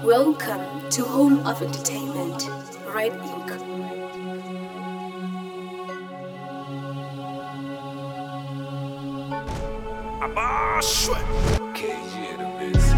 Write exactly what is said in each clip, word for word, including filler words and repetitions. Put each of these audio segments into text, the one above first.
Welcome to Home of Entertainment, Red Ink. Abaixo! K G the biz.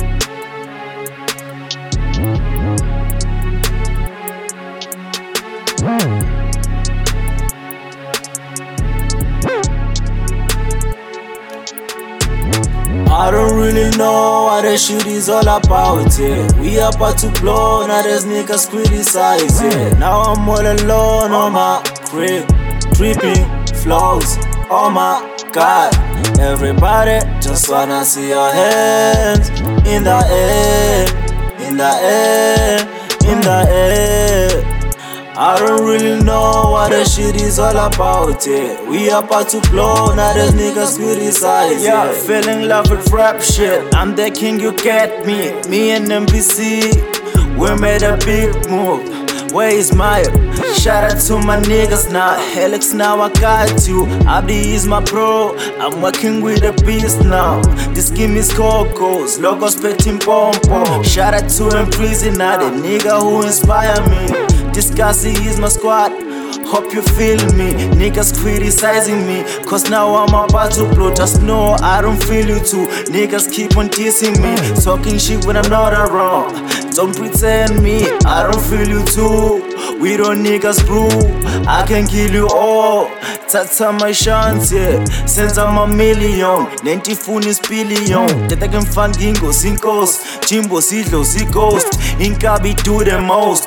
I don't really know what the shit is all about, yeah. We about to blow, now there's niggas criticize, yeah. Now I'm all alone on my crib, tripping flows, oh my god. Everybody just wanna see your hands in the air, in the air, in the air. I don't really know what the shit is all about, yeah. We about to blow, now there's niggas criticize, yeah. Yeah, feeling love with rap shit. I'm the king, you get me. Me and M B C, we made a big move. Where is Maya? Shout out to my niggas now. Helix now I got you. Abdi is my pro. I'm working with the beast now. This game is Cocos. Logos petting pompo. Shout out to M Prisoner, the nigga who inspire me. This Cassie is my squad. Hope you feel me. Niggas criticizing me, cause now I'm about to blow. Just know I don't feel you too. Niggas keep on teasing me, talking shit when I'm not around. Don't pretend me, I don't feel you too. We don't niggas brew, I can kill you all. Tata my chance, yeah. Since I'm a million, ninety phone is billion. That I can find Gingo, Zinkos, Jimbo, Sidlo, Z-Ghost. Inkabi do the most.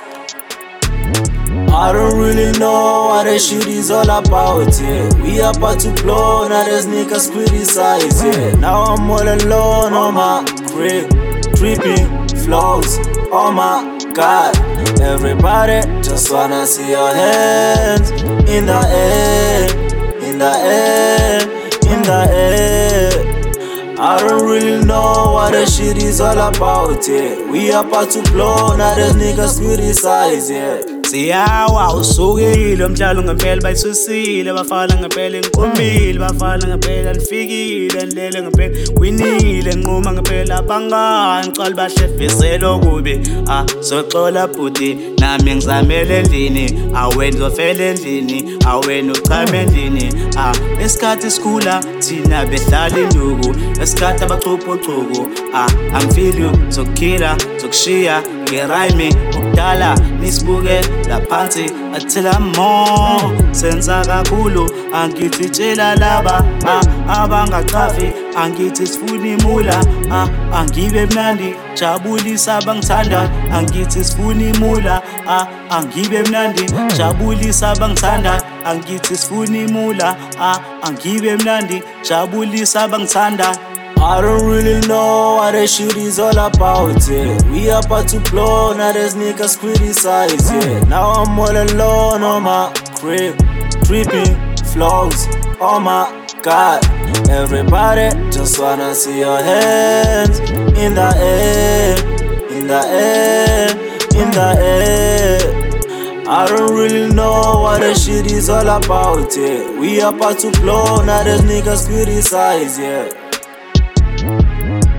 I don't really know what the shit is all about, yeah. We about to blow, now there's niggas criticize, yeah. Now I'm all alone on my crib, tripping flows, oh my god. Everybody just wanna see your hands in the air, in the air, in the air. I don't really know what the shit is all about, yeah. We about to blow, now there's niggas criticize, yeah. Siyawa usukile umdlalo ngempela bayithusile bafana ngempela enqumile bafana ngempela nifikile nilele ngempela winile nquma ngempela abangani qala bahlefisela okubi ah soxola bhuti nami ngizamele endlini awena uzofela endlini awena uchame endlini ah esikhathi sikhula thina behlala induku esikhathi abachupho chuku ah I'm feel you zokukhila zokushiya ngerime ukudala nisibuke laphansi athela mo senza kakhulu angithi tshela laba abangachafi angithi sifuna imula angibe mnandi jabulisa abangithanda angithi sifuna imula angibe mnandi jabulisa abangithanda angithi sifuna imula angibe mnandi jabulisa abangithanda. I don't really know what the shit is all about, yeah. We about to blow, now there's niggas criticize, yeah. Now I'm all alone on my crib, tripping flows, oh my god. Everybody just wanna see your hands in the air, in the air, in the air. I don't really know what the shit is all about, yeah. We about to blow, now there's niggas criticize, yeah.